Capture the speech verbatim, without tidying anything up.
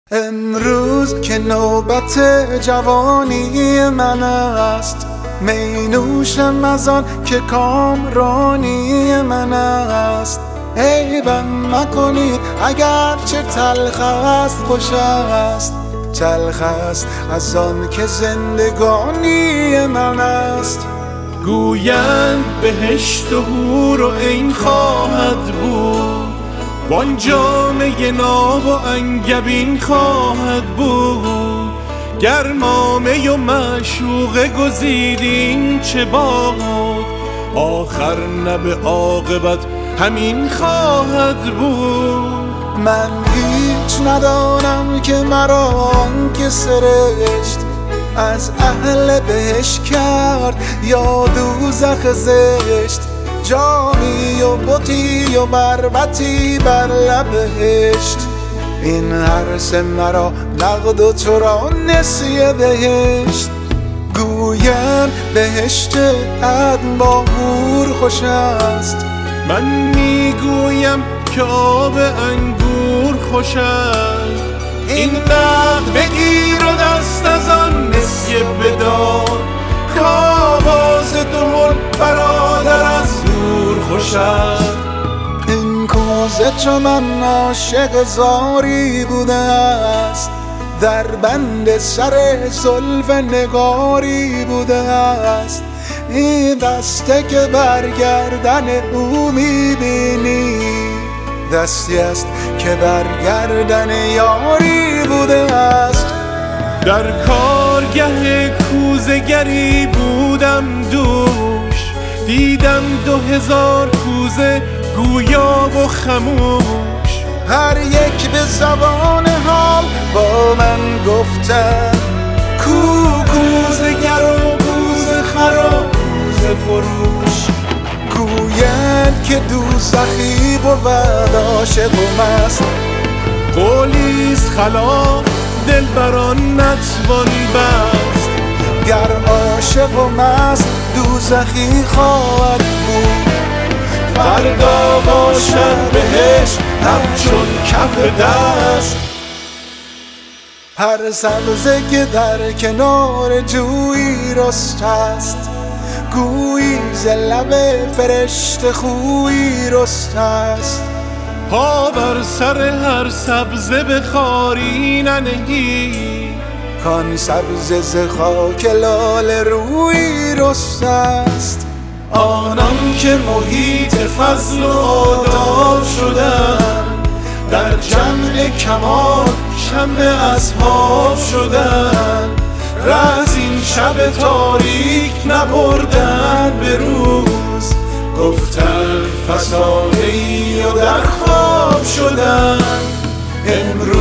امروز که نوبت جوانی من است، می نوشم از آن که کامرانی من است. عیبم مکنید اگر چه تلخ است، خوش است. تلخ است از آن که زندگانی من است. گویند بهشت و حور و عین خواهد بود، وان جامه ناب و انگبین خواهد بود. گرمامه و معشوقه گزیدین چه باد، آخر نه به عاقبت همین خواهد بود. من هیچ ندانم که مرا آن که سرشت از اهل بهشت کرد یا دوزخ زشت. جامی و بطی و بربطی بر لبهشت، این هر سه مرا نقد و تو را نسیه بهشت. گویند بهشت عدن با حور خوش است، من میگویم که آب انگور خوش است. این نقد بگیر و دست از آن نسیه بدار، که آواز دهل برادر از دور خوش است. این کوزه چو من عاشق زاری بوده است، در بند سر زلف نگاری بوده است. این دسته که برگردن او میبینی، دستی است که برگردن یاری بوده است. در کارگه کوزه گری بودم دوش، دیدم دو هزار کوزه گویا و خموش. هر یک به زبان حال با من گفتن، کو کوزه گر و کوزه خر و کوزه فروش. گویند که دوزخی بود عاشق و مست، قولیست خلاف دلبران نتوان بست. گر عاشق و مست دوزخی خواهد بود، فردا باشد بهشت همچون کف دست. هر سبزه که در کنار جویی رست است، گویی ز لب فرشته خویی رست است. پا بر سر هر سبزه به خاری ننهی، کان سبزه ز خاک لاله رویی رست است. آنان که محیط فضل و آداب شدند، در جمع کمال شمع اصحاب شدند. رأس این شب تاریک نبردن به روز، گفتن فسانه‌ای و در خواب شدند. امروز